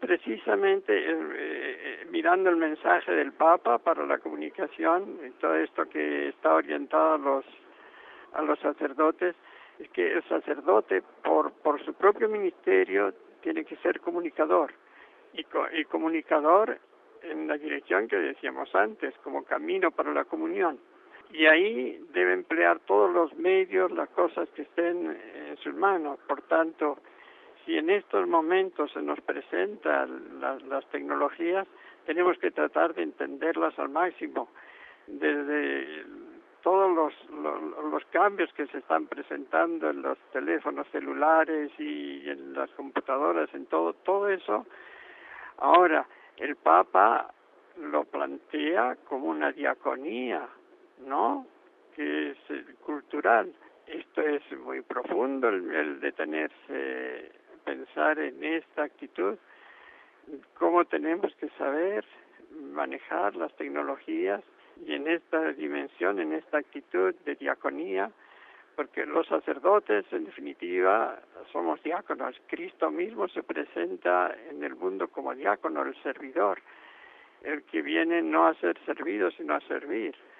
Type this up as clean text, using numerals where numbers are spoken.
precisamente mirando el mensaje del Papa para la comunicación y todo esto que está orientado a los sacerdotes, es que el sacerdote por su propio ministerio tiene que ser comunicador y comunicador en la dirección que decíamos antes, como camino para la comunión. Y ahí debe emplear todos los medios, las cosas que estén en sus manos. Por tanto, si en estos momentos se nos presentan las tecnologías, tenemos que tratar de entenderlas al máximo. Desde todos los cambios que se están presentando en los teléfonos celulares y en las computadoras, en todo eso. Ahora, el Papa lo plantea como una diaconía, ¿no? Que es cultural. Esto es muy profundo, el detenerse, pensar en esta actitud, cómo tenemos que saber manejar las tecnologías y en esta dimensión, en esta actitud de diaconía, porque los sacerdotes, en definitiva, somos diáconos. Cristo mismo se presenta en el mundo como diácono, el servidor, el que viene no a ser servido, sino a servir.